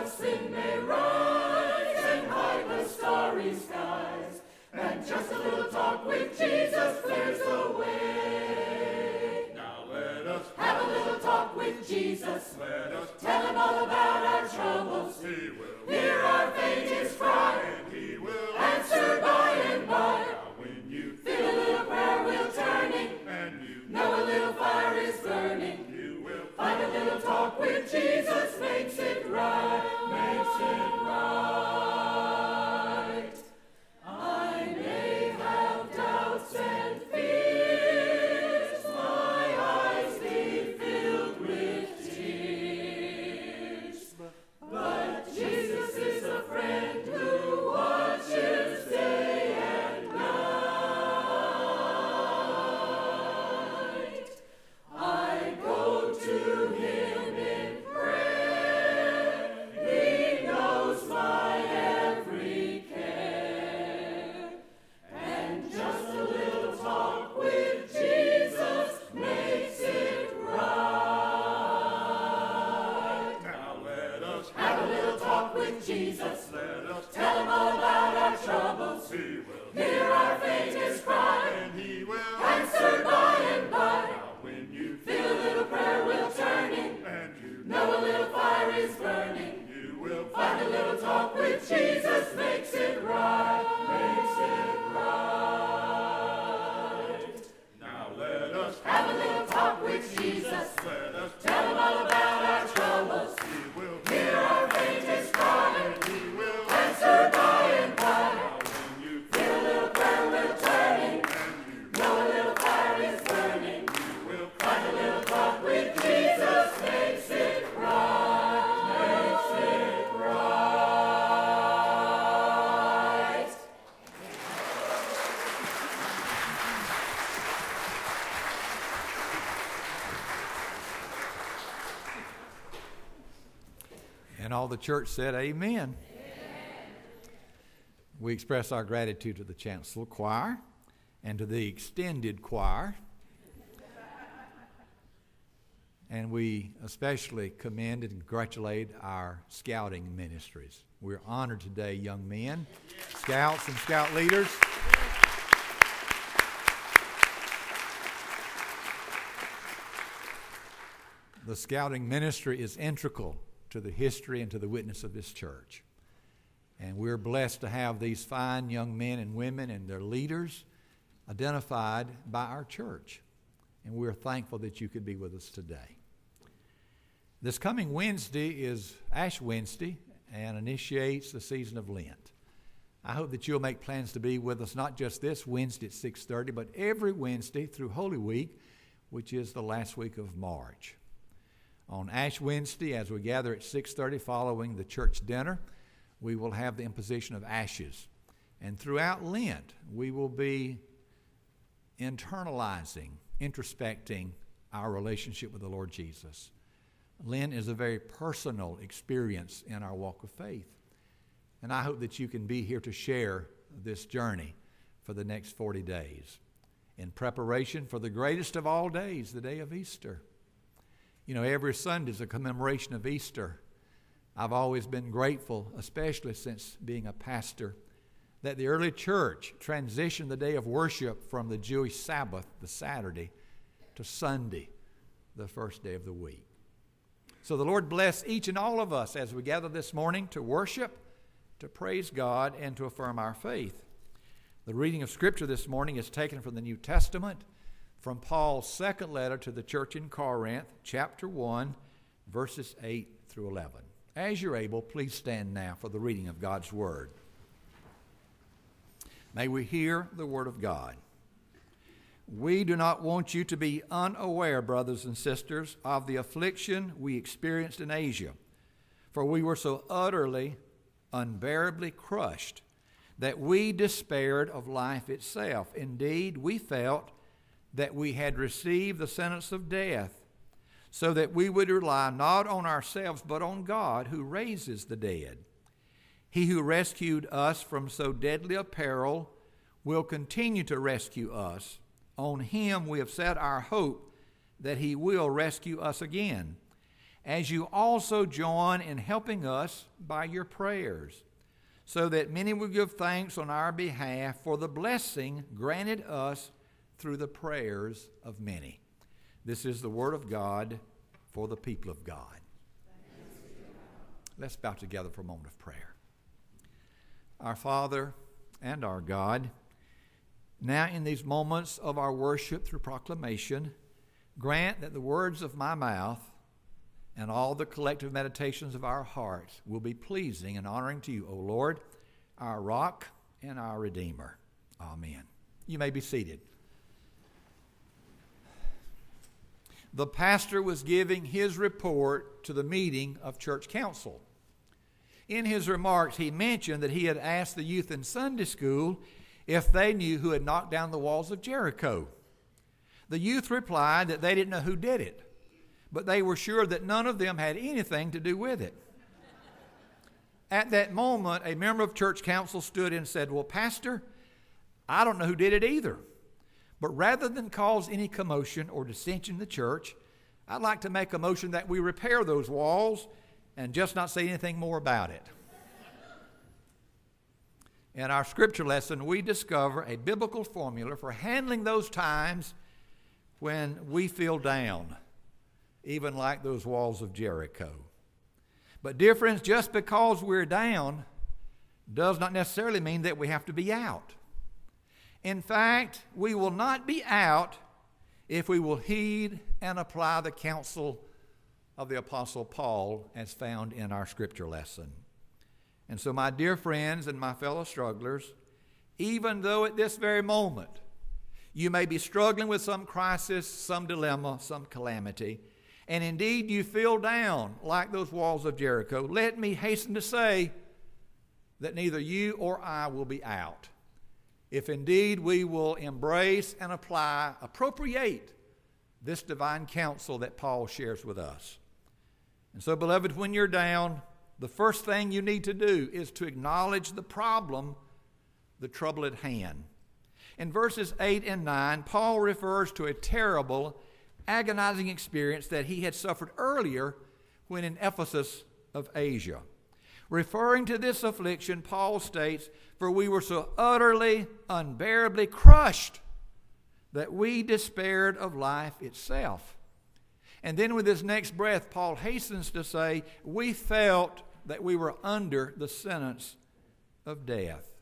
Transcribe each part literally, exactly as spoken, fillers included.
sin may rise and hide the starry skies, and just a little talk with Jesus clears the way. Now let us have a little talk with Jesus. Let us tell him all about our troubles. He will hear our faintest cry, and he will answer by and by. Now when you feel a little prayer wheel turning, and you know a little fire is burning, you will find a little talk with Jesus makes it right, makes it right. I may have doubts and fears, my eyes be filled with tears, but Jesus is a friend who watches day and night. I go to him in prayer, he knows my every care, and just a little talk with Jesus makes it right. Now let us Have a little talk with Jesus, let us tell him all about our troubles, He will hear our faintest cry, and he will answer by and by. Now when you Feel a little prayer wheel turning, and you know a little fire is burning, you will find a little talk with Jesus makes it right, makes it right. Now let us Have a little talk with Jesus, let us tell him all about our troubles, he will hear our faintest cry, and he will answer by and by. Now when you Feel a little prayer wheel turning, and you know a little fire is burning, you will find a little talk with Jesus makes it right, makes it right. And all the church said, amen. We express our gratitude to the chancel choir and to the extended choir. And we especially commend and congratulate our scouting ministries. We're honored today, young men, scouts and scout leaders. The scouting ministry is integral to the history and to the witness of this church. And we're blessed to have these fine young men and women and their leaders identified by our church. And we're thankful that you could be with us today. This coming Wednesday is Ash Wednesday and initiates the season of Lent. I hope that you'll make plans to be with us not just this Wednesday at six thirty, but every Wednesday through Holy Week, which is the last week of March. On Ash Wednesday, as we gather at six thirty following the church dinner, we will have the imposition of ashes. And throughout Lent, we will be internalizing, introspecting our relationship with the Lord Jesus. Lent is a very personal experience in our walk of faith. And I hope that you can be here to share this journey for the next forty days in preparation for the greatest of all days, the day of Easter. You know, every Sunday is a commemoration of Easter. I've always been grateful, especially since being a pastor, that the early church transitioned the day of worship from the Jewish Sabbath, the Saturday, to Sunday, the first day of the week. So the Lord bless each and all of us as we gather this morning to worship, to praise God, and to affirm our faith. The reading of Scripture this morning is taken from the New Testament, from Paul's second letter to the church in Corinth, chapter one, verses eight through eleven. As you're able, please stand now for the reading of God's Word. May we hear the Word of God. We do not want you to be unaware, brothers and sisters, of the affliction we experienced in Asia, for we were so utterly, unbearably crushed that we despaired of life itself. Indeed, we felt that we had received the sentence of death, so that we would rely not on ourselves, but on God who raises the dead. He who rescued us from so deadly a peril will continue to rescue us. On him we have set our hope that he will rescue us again. as you also join in helping us by your prayers, so that many will give thanks on our behalf for the blessing granted us through the prayers of many. This is the word of God for the people of God. Let's bow together for a moment of prayer. Our Father and our God, now in these moments of our worship through proclamation, grant that the words of my mouth and all the collective meditations of our hearts will be pleasing and honoring to you, O Lord, our rock and our Redeemer. Amen. You may be seated. The pastor was giving his report to the meeting of church council. In his remarks, he mentioned that he had asked the youth in Sunday school if they knew who had knocked down the walls of Jericho. The youth replied that they didn't know who did it, but they were sure that none of them had anything to do with it. At that moment, a member of church council stood and said, "Well, Pastor, I don't know who did it either. But rather than cause any commotion or dissension in the church, I'd like to make a motion that we repair those walls and just not say anything more about it." In our scripture lesson, we discover a biblical formula for handling those times when we feel down, even like those walls of Jericho. But dear friends, just because we're down does not necessarily mean that we have to be out. In fact, we will not be out if we will heed and apply the counsel of the Apostle Paul as found in our scripture lesson. And so, my dear friends and my fellow strugglers, even though at this very moment you may be struggling with some crisis, some dilemma, some calamity, and indeed you feel down like those walls of Jericho, let me hasten to say that neither you or I will be out, if indeed we will embrace and apply, appropriate this divine counsel that Paul shares with us. And so, beloved, when you're down, the first thing you need to do is to acknowledge the problem, the trouble at hand. In verses eight and nine, Paul refers to a terrible, agonizing experience that he had suffered earlier when in Ephesus of Asia. Referring to this affliction, Paul states, "For we were so utterly, unbearably crushed that we despaired of life itself." And then with his next breath, Paul hastens to say, "We felt that we were under the sentence of death."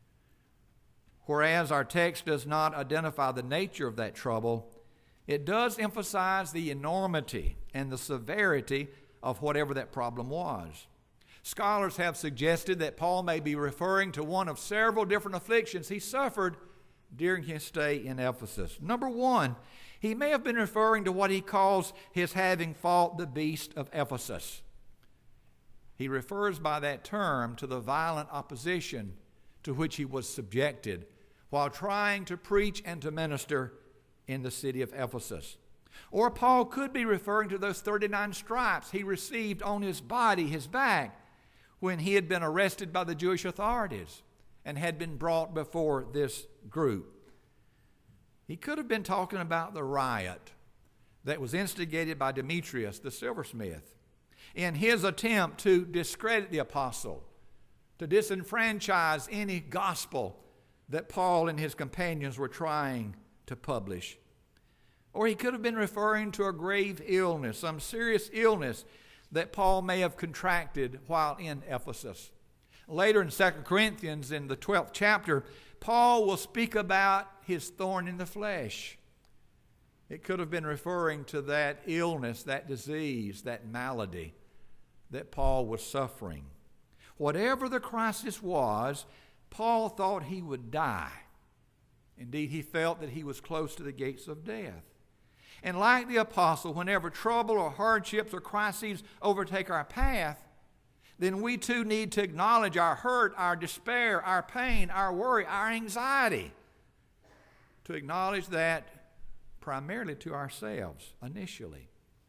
Whereas our text does not identify the nature of that trouble, it does emphasize the enormity and the severity of whatever that problem was. Scholars have suggested that Paul may be referring to one of several different afflictions he suffered during his stay in Ephesus. Number one, he may have been referring to what he calls his having fought the beast of Ephesus. He refers by that term to the violent opposition to which he was subjected while trying to preach and to minister in the city of Ephesus. Or Paul could be referring to those thirty-nine stripes he received on his body, his back, when he had been arrested by the Jewish authorities and had been brought before this group. He could have been talking about the riot that was instigated by Demetrius, the silversmith, in his attempt to discredit the apostle, to disenfranchise any gospel that Paul and his companions were trying to publish. Or he could have been referring to a grave illness, some serious illness that Paul may have contracted while in Ephesus. Later in Second Corinthians, in the twelfth chapter, Paul will speak about his thorn in the flesh. It could have been referring to that illness, that disease, that malady that Paul was suffering. Whatever the crisis was, Paul thought he would die. Indeed, he felt that he was close to the gates of death. And like the apostle, whenever trouble or hardships or crises overtake our path, then we too need to acknowledge our hurt, our despair, our pain, our worry, our anxiety. To acknowledge that primarily to ourselves initially.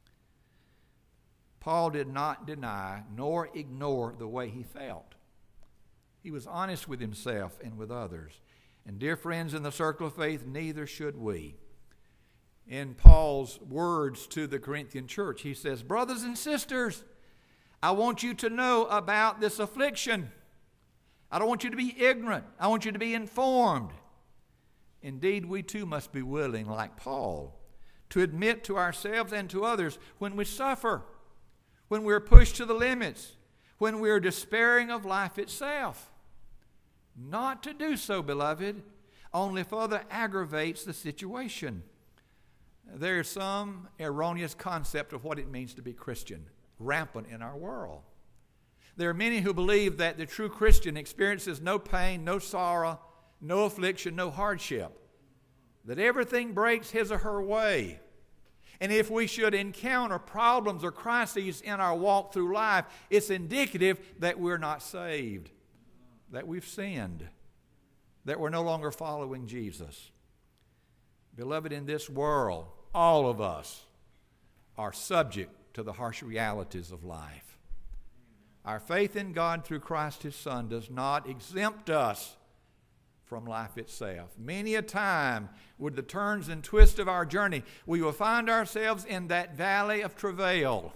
Paul did not deny nor ignore the way he felt. He was honest with himself and with others. And dear friends in the circle of faith, neither should we. in Paul's words to the Corinthian church. He says, brothers and sisters, I want you to know about this affliction. I don't want you to be ignorant. I want you to be informed. Indeed, we too must be willing, like Paul, to admit to ourselves and to others when we suffer, when we're pushed to the limits, when we're despairing of life itself. Not to do so, beloved, only further aggravates the situation. There is some erroneous concept of what it means to be Christian, rampant in our world. There are many who believe that the true Christian experiences no pain, no sorrow, no affliction, no hardship, that everything breaks his or her way. And if we should encounter problems or crises in our walk through life, it's indicative that we're not saved, that we've sinned, that we're no longer following Jesus. Beloved, in this world, all of us are subject to the harsh realities of life. Our faith in God through Christ His Son does not exempt us from life itself. Many a time, with the turns and twists of our journey, we will find ourselves in that valley of travail.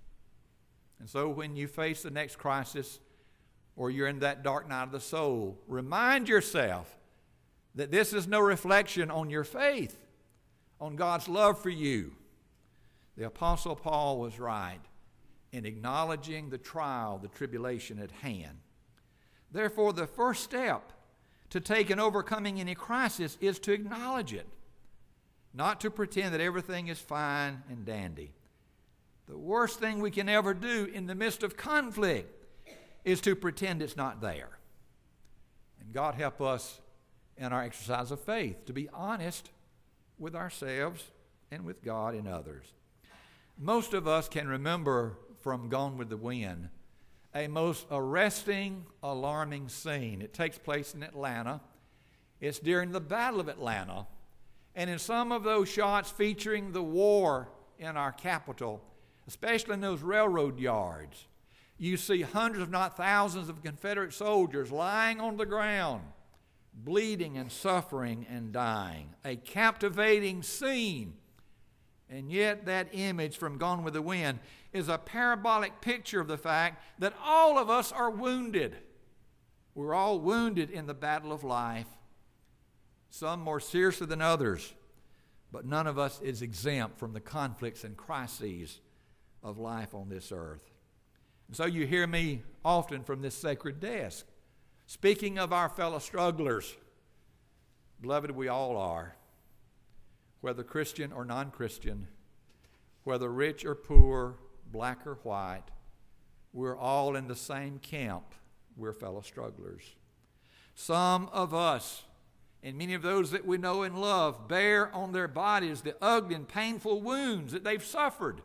And so when you face the next crisis, or you're in that dark night of the soul, remind yourself that this is no reflection on your faith, on God's love for you. The Apostle Paul was right in acknowledging the trial, the tribulation at hand. Therefore, the first step to take in overcoming any crisis is to acknowledge it, not to pretend that everything is fine and dandy. The worst thing we can ever do in the midst of conflict is to pretend it's not there. And God help us in our exercise of faith to be honest with ourselves and with God and others. Most of us can remember from Gone with the Wind a most arresting, alarming scene. It takes place in Atlanta. It's during the Battle of Atlanta. And in some of those shots featuring the war in our capital, especially in those railroad yards, you see hundreds, if not thousands, of Confederate soldiers lying on the ground, bleeding and suffering and dying. A captivating scene. And yet that image from Gone with the Wind is a parabolic picture of the fact that all of us are wounded. We're all wounded in the battle of life, some more seriously than others, but none of us is exempt from the conflicts and crises of life on this earth. And so you hear me often from this sacred desk, speaking of our fellow strugglers. Beloved, we all are, whether Christian or non-Christian, whether rich or poor, black or white, we're all in the same camp. We're fellow strugglers. Some of us, and many of those that we know and love, bear on their bodies the ugly and painful wounds that they've suffered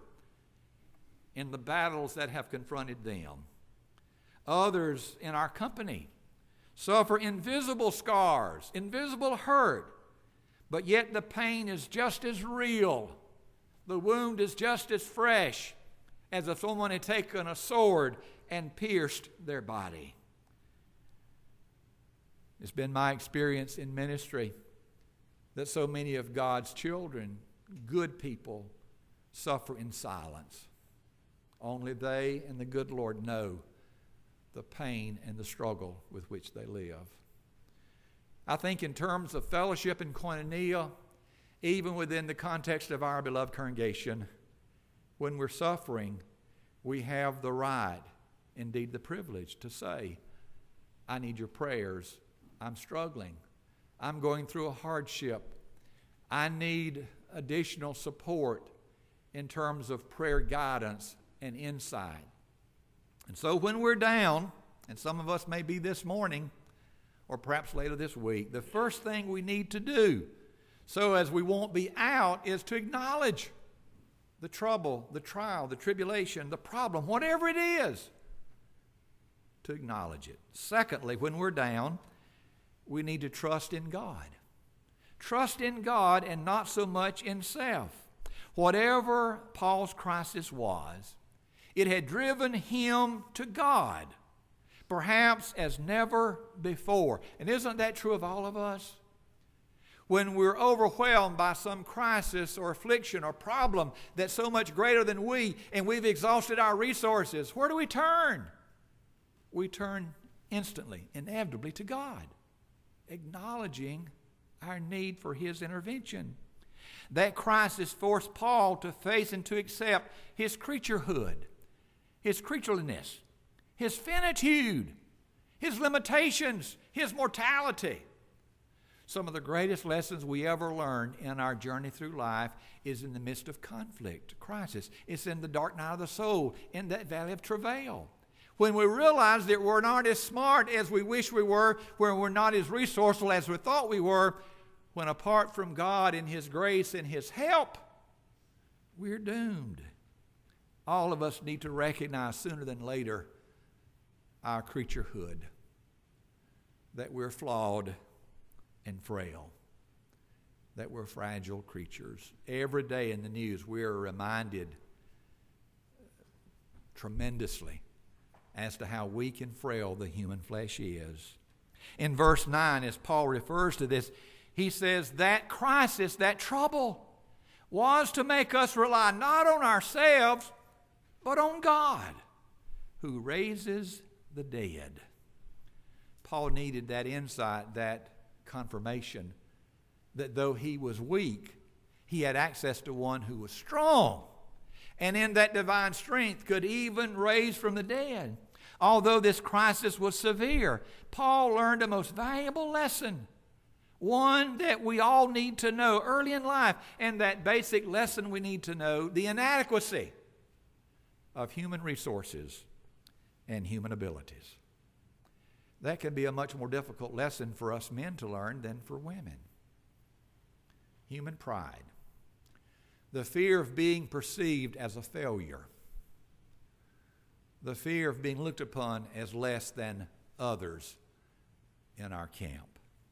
in the battles that have confronted them. Others in our company suffer invisible scars, invisible hurt, but yet the pain is just as real. The wound is just as fresh as if someone had taken a sword and pierced their body. It's been my experience in ministry that so many of God's children, good people, suffer in silence. Only they and the good Lord know the pain and the struggle with which they live. I think in terms of fellowship and koinonia, even within the context of our beloved congregation, when we're suffering, we have the right, indeed the privilege, to say, I need your prayers. I'm struggling. I'm going through a hardship. I need additional support in terms of prayer guidance and insight. And so when we're down, and some of us may be this morning, or perhaps later this week, the first thing we need to do, so as we won't be out, is to acknowledge the trouble, the trial, the tribulation, the problem, whatever it is, to acknowledge it. Secondly, when we're down, we need to trust in God. Trust in God and not so much in self. Whatever Paul's crisis was, it had driven him to God, perhaps as never before. And isn't that true of all of us? When we're overwhelmed by some crisis or affliction or problem that's so much greater than we, and we've exhausted our resources, where do we turn? We turn instantly, inevitably to God, acknowledging our need for His intervention. That crisis forced Paul to face and to accept his creaturehood, his creatureliness, his finitude, his limitations, his mortality. Some of the greatest lessons we ever learn in our journey through life is in the midst of conflict, crisis. It's in the dark night of the soul, in that valley of travail. When we realize that we're not as smart as we wish we were, when we're not as resourceful as we thought we were, when apart from God and His grace and His help, we're doomed. All of us need to recognize sooner than later our creaturehood, that we're flawed and frail, that we're fragile creatures. Every day in the news we are reminded tremendously as to how weak and frail the human flesh is. In verse nine, as Paul refers to this, he says that crisis, that trouble, was to make us rely not on ourselves, but on God, who raises the dead. Paul needed that insight, that confirmation, that though he was weak, he had access to one who was strong, and in that divine strength could even raise from the dead. Although this crisis was severe, Paul learned a most valuable lesson, one that we all need to know early in life, and that basic lesson we need to know, the inadequacy of human resources and human abilities. That can be a much more difficult lesson for us men to learn than for women. Human pride, the fear of being perceived as a failure, the fear of being looked upon as less than others in our camp.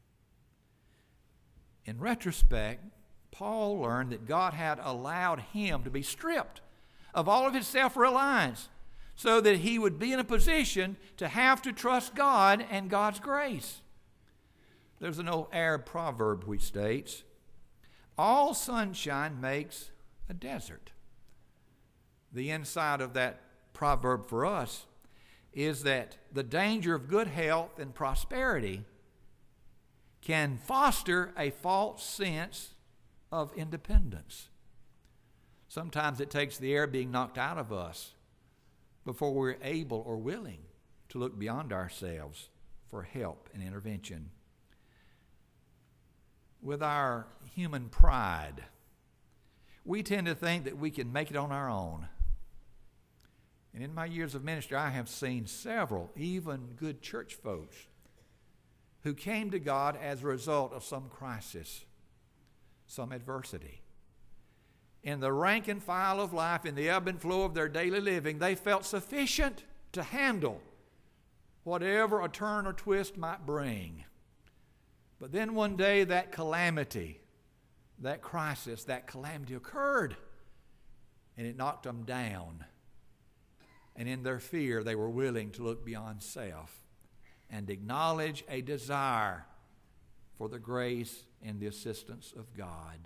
In retrospect, Paul learned that God had allowed him to be stripped of all of his self-reliance so that he would be in a position to have to trust God and God's grace. There's an old Arab proverb which states, "All sunshine makes a desert." The inside of that proverb for us is that the danger of good health and prosperity can foster a false sense of independence. Sometimes it takes the air being knocked out of us before we're able or willing to look beyond ourselves for help and intervention. With our human pride, we tend to think that we can make it on our own. And in my years of ministry, I have seen several, even good church folks, who came to God as a result of some crisis, some adversity. In the rank and file of life, in the ebb and flow of their daily living, they felt sufficient to handle whatever a turn or twist might bring. But then one day that calamity, that crisis, that calamity occurred, and it knocked them down. And in their fear, they were willing to look beyond self and acknowledge a desire for the grace and the assistance of God.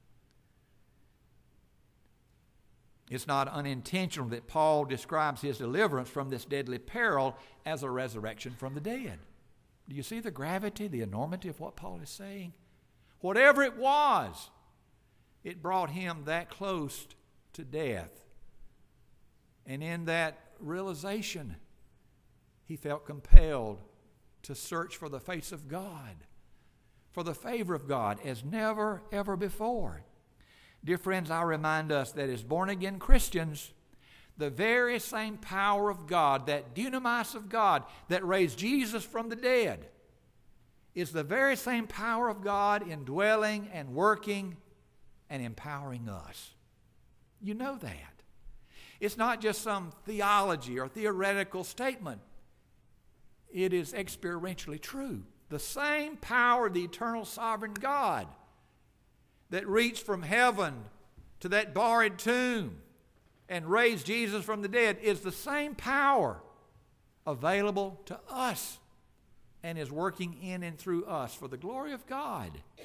It's not unintentional that Paul describes his deliverance from this deadly peril as a resurrection from the dead. Do you see the gravity, the enormity of what Paul is saying? Whatever it was, it brought him that close to death. And in that realization, he felt compelled to search for the face of God, for the favor of God as never, ever before. Dear friends, I remind us that as born-again Christians, the very same power of God, that dunamis of God that raised Jesus from the dead, is the very same power of God indwelling and working and empowering us. You know that. It's not just some theology or theoretical statement. It is experientially true. The same power of the eternal sovereign God that reached from heaven to that buried tomb and raised Jesus from the dead is the same power available to us and is working in and through us for the glory of God.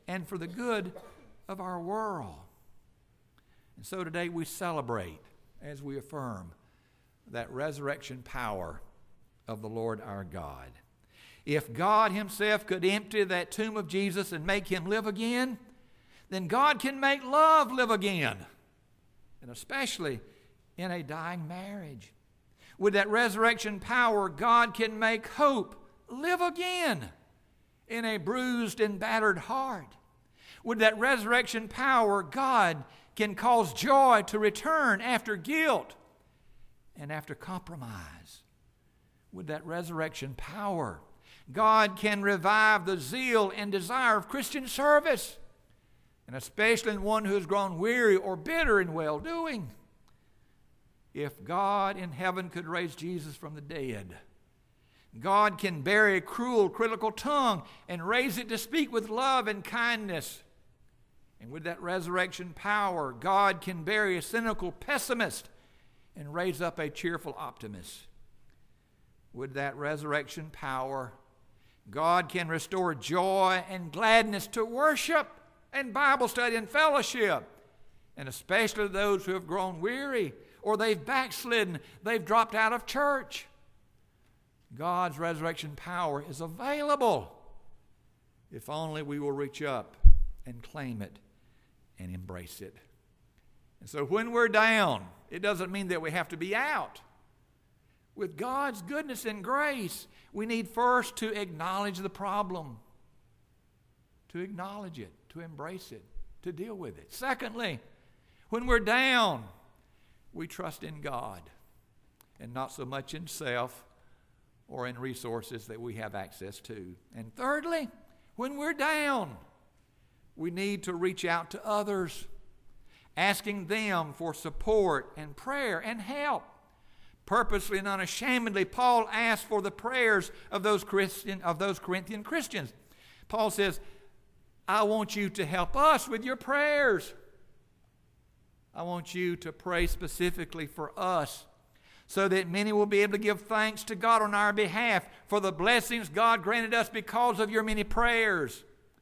and for the good of our world. And so today we celebrate as we affirm that resurrection power of the Lord our God. If God himself could empty that tomb of Jesus and make him live again, then God can make love live again, and especially in a dying marriage. With that resurrection power, God can make hope live again in a bruised and battered heart. With that resurrection power, God can cause joy to return after guilt and after compromise. With that resurrection power, God can revive the zeal and desire of Christian service, and especially in one who has grown weary or bitter in well-doing. If God in heaven could raise Jesus from the dead, God can bury a cruel, critical tongue and raise it to speak with love and kindness. And with that resurrection power, God can bury a cynical pessimist and raise up a cheerful optimist. With that resurrection power, God can restore joy and gladness to worship and Bible study and fellowship, and especially those who have grown weary or they've backslidden, they've dropped out of church. God's resurrection power is available if only we will reach up and claim it and embrace it. And so when we're down, it doesn't mean that we have to be out. With God's goodness and grace, we need first to acknowledge the problem, to acknowledge it, to embrace it, to deal with it. Secondly, when we're down, we trust in God and not so much in self or in resources that we have access to. And thirdly, when we're down, we need to reach out to others, asking them for support and prayer and help. Purposely and unashamedly, Paul asked for the prayers of those Christian, of those Corinthian Christians. Paul says, I want you to help us with your prayers. I want you to pray specifically for us so that many will be able to give thanks to God on our behalf for the blessings God granted us because of your many prayers.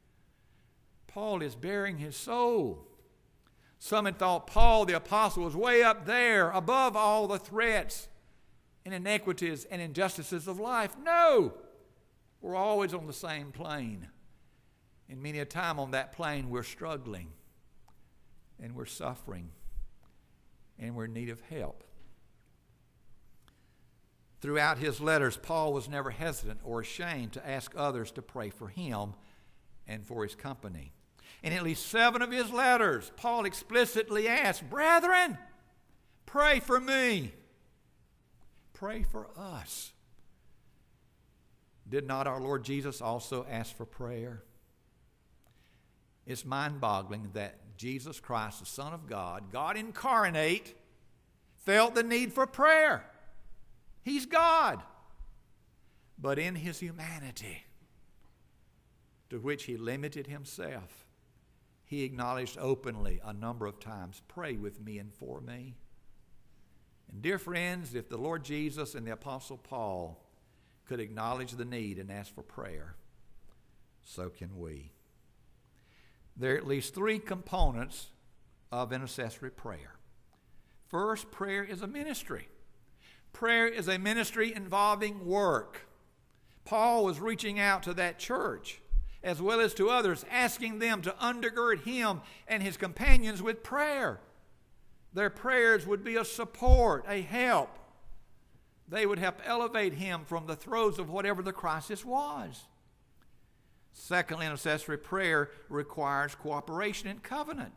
Paul is bearing his soul. Some had thought Paul the apostle was way up there above all the threats and inequities and injustices of life. No, we're always on the same plane. And many a time on that plane we're struggling and we're suffering and we're in need of help. Throughout his letters, Paul was never hesitant or ashamed to ask others to pray for him and for his company. In at least seven of his letters, Paul explicitly asked, brethren, pray for me. Pray for us. Did not our Lord Jesus also ask for prayer? It's mind-boggling that Jesus Christ, the Son of God, God incarnate, felt the need for prayer. He's God. But in his humanity, to which he limited himself, he acknowledged openly a number of times, pray with me and for me. And dear friends, if the Lord Jesus and the Apostle Paul could acknowledge the need and ask for prayer, so can we. There are at least three components of intercessory prayer. First, prayer is a ministry. Prayer is a ministry involving work. Paul was reaching out to that church as well as to others, asking them to undergird him and his companions with prayer. Their prayers would be a support, a help. They would help elevate him from the throes of whatever the crisis was. Secondly, intercessory prayer requires cooperation and covenant.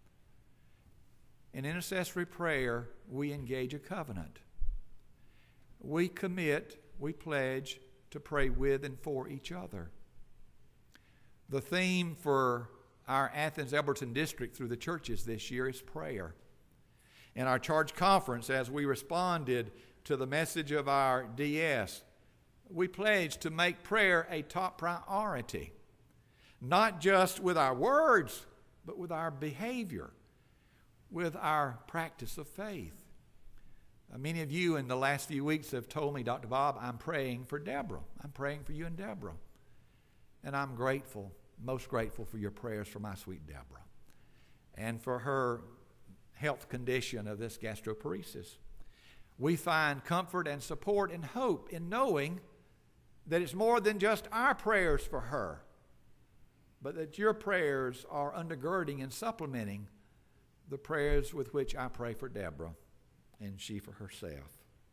In intercessory prayer, we engage a covenant. We commit, we pledge to pray with and for each other. The theme for our Athens-Elberton district through the churches this year is prayer. In our charge conference, as we responded to the message of our D S, we pledged to make prayer a top priority, not just with our words, but with our behavior, with our practice of faith. Uh, many of you in the last few weeks have told me, Doctor Bob, I'm praying for Deborah. I'm praying for you and Deborah. And I'm grateful most grateful for your prayers for my sweet Deborah and for her health condition of this gastroparesis. We find comfort and support and hope in knowing that it's more than just our prayers for her, but that your prayers are undergirding and supplementing the prayers with which I pray for Deborah and she for herself.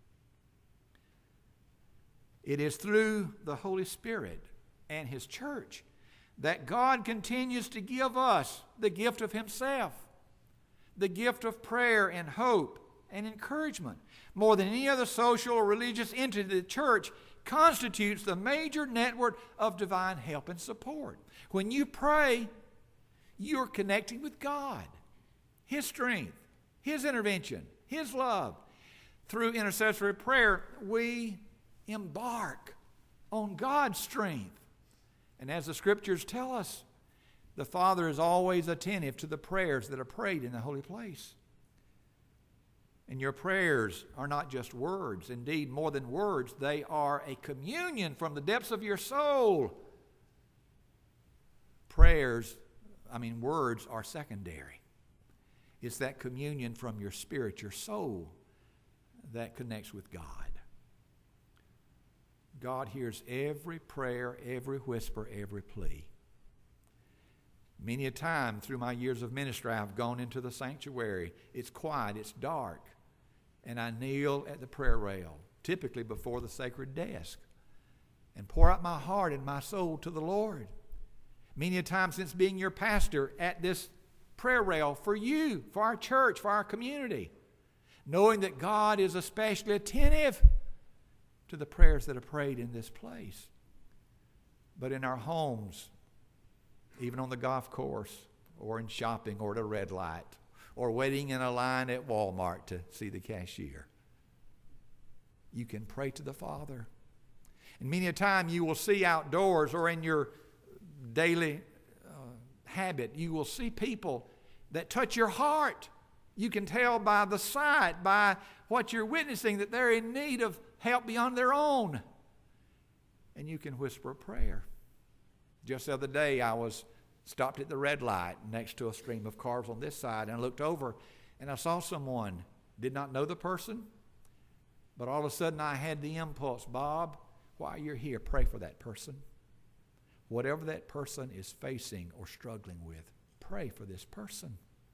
It is through the Holy Spirit and His church that God continues to give us the gift of Himself, the gift of prayer and hope and encouragement. More than any other social or religious entity, the church constitutes the major network of divine help and support. When you pray, you're connecting with God, His strength, His intervention, His love. Through intercessory prayer, we embark on God's strength. And as the Scriptures tell us, the Father is always attentive to the prayers that are prayed in the holy place. And your prayers are not just words. Indeed, more than words, they are a communion from the depths of your soul. Prayers, I mean, words are secondary. It's that communion from your spirit, your soul, that connects with God. God hears every prayer, every whisper, every plea. Many a time through my years of ministry, I've gone into the sanctuary. It's quiet, it's dark, and I kneel at the prayer rail, typically before the sacred desk, and pour out my heart and my soul to the Lord. Many a time since being your pastor at this prayer rail for you, for our church, for our community, knowing that God is especially attentive to the prayers that are prayed in this place. But in our homes, even on the golf course, or in shopping, or at a red light, or waiting in a line at Walmart to see the cashier, you can pray to the Father. And many a time you will see outdoors or in your daily uh, habit, you will see people that touch your heart. You can tell by the sight, by what you're witnessing, that they're in need of help beyond their own. And you can whisper a prayer. Just the other day, I was stopped at the red light next to a stream of cars on this side, and I looked over, and I saw someone. Did not know the person, but all of a sudden I had the impulse, Bob, while you're here, pray for that person. Whatever that person is facing or struggling with, pray for this person.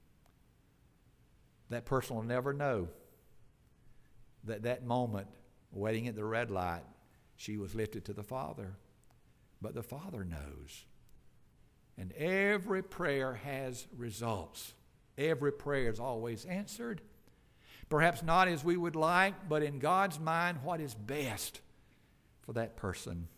That person will never know that that moment, waiting at the red light, she was lifted to the Father. But the Father knows. And every prayer has results. Every prayer is always answered. Perhaps not as we would like, but in God's mind, what is best for that person.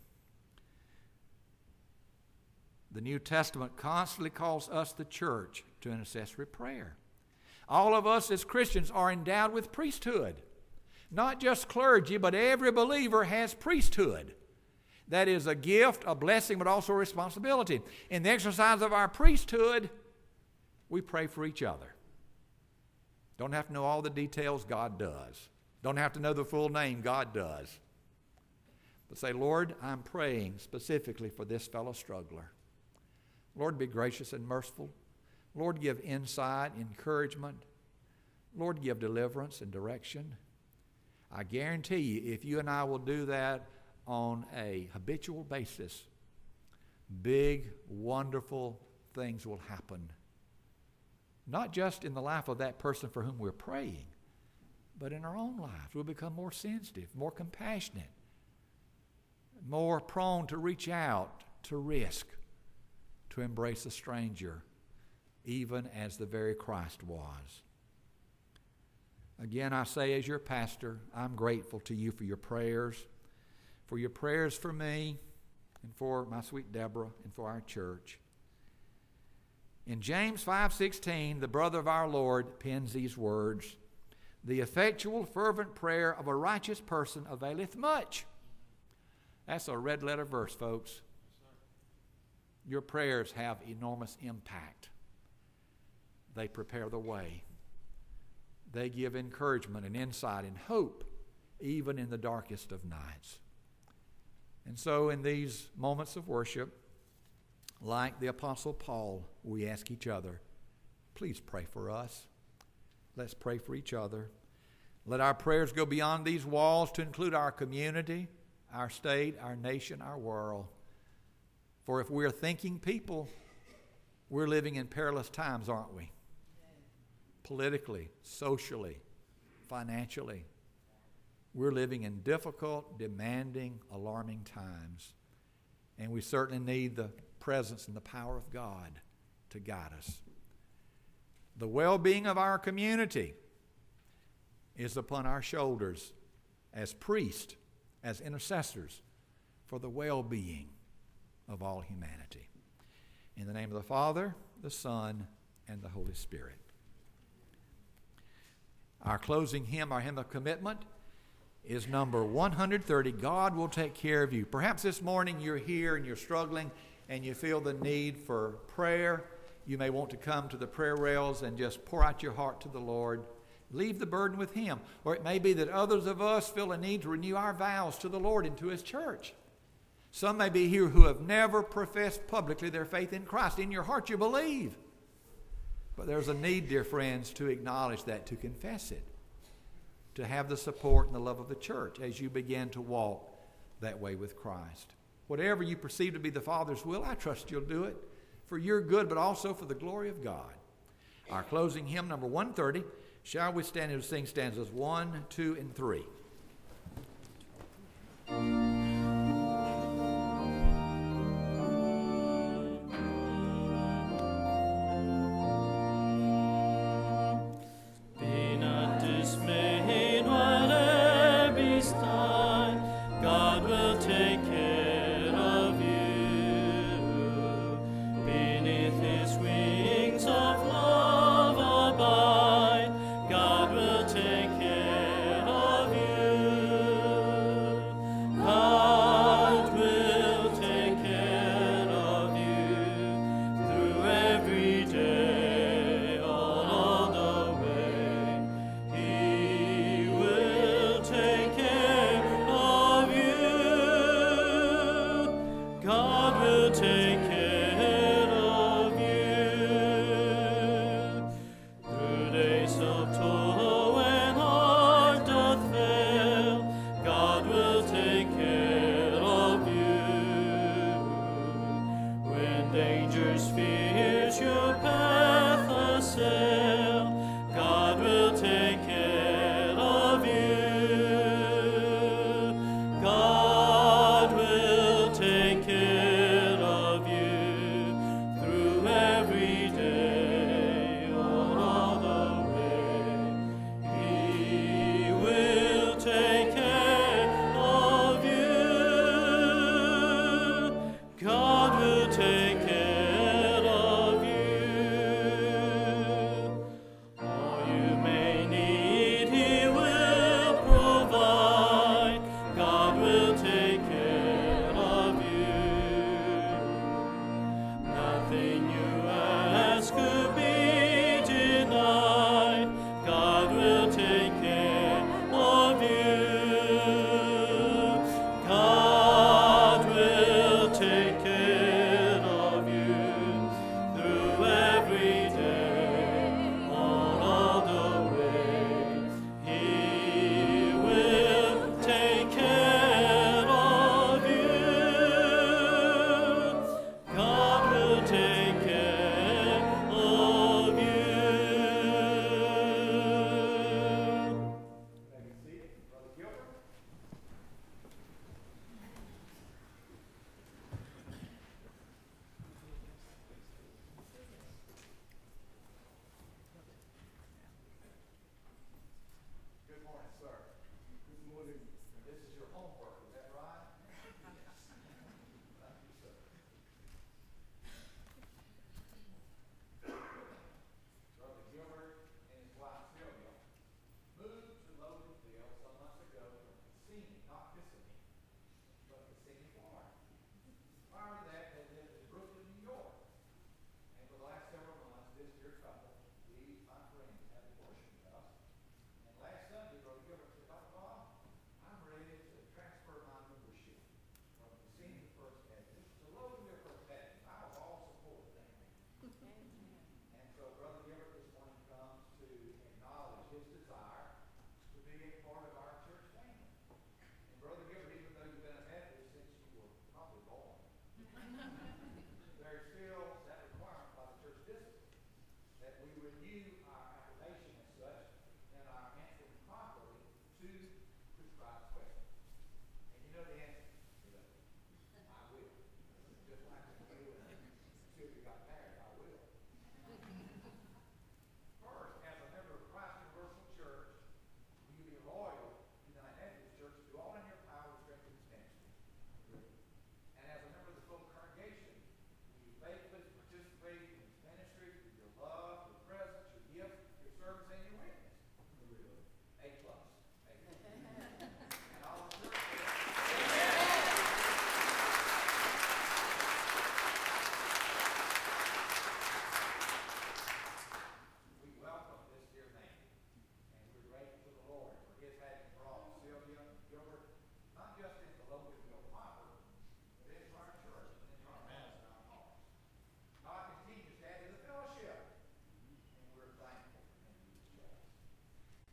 The New Testament constantly calls us, the church, to intercessory prayer. All of us as Christians are endowed with priesthood. Not just clergy, but every believer has priesthood. That is a gift, a blessing, but also a responsibility. In the exercise of our priesthood, we pray for each other. Don't have to know all the details, God does. Don't have to know the full name, God does. But say, Lord, I'm praying specifically for this fellow struggler. Lord, be gracious and merciful. Lord, give insight, encouragement. Lord, give deliverance and direction. I guarantee you, if you and I will do that on a habitual basis, big, wonderful things will happen. Not just in the life of that person for whom we're praying, but in our own lives. We'll become more sensitive, more compassionate, more prone to reach out, to risk, to embrace a stranger, even as the very Christ was. Again, I say as your pastor, I'm grateful to you for your prayers, for your prayers for me, and for my sweet Deborah, and for our church. In James five sixteen, the brother of our Lord pens these words, "The effectual, fervent prayer of a righteous person availeth much." That's a red letter verse, folks. Your prayers have enormous impact. They prepare the way. They give encouragement and insight and hope, even in the darkest of nights. And so in these moments of worship, Like the Apostle Paul, we ask each other, please pray for us. Let's pray for each other. Let our prayers go beyond these walls to include our community, our state, our nation, our world. For if we're thinking people, we're living in perilous times, aren't we? Politically, socially, financially. We're living in difficult, demanding, alarming times. And we certainly need the presence and the power of God to guide us. The well-being of our community is upon our shoulders as priests, as intercessors for the well-being of all humanity. In the name of the Father, the Son, and the Holy Spirit. Our closing hymn, our hymn of commitment, is number one hundred thirty, God Will Take Care of You. Perhaps this morning you're here and you're struggling and you feel the need for prayer. You may want to come to the prayer rails and just pour out your heart to the Lord. Leave the burden with Him. Or it may be that others of us feel a need to renew our vows to the Lord and to His church. Some may be here who have never professed publicly their faith in Christ. In your heart you believe. But there's a need, dear friends, to acknowledge that, to confess it, to have the support and the love of the church as you begin to walk that way with Christ. Whatever you perceive to be the Father's will, I trust you'll do it for your good, but also for the glory of God. Our closing hymn, number one thirty, shall we stand and sing stanzas one, two, and three. First Baptist. So welcome to First Baptist. I was all there's still that requirement by the church discipline that we renew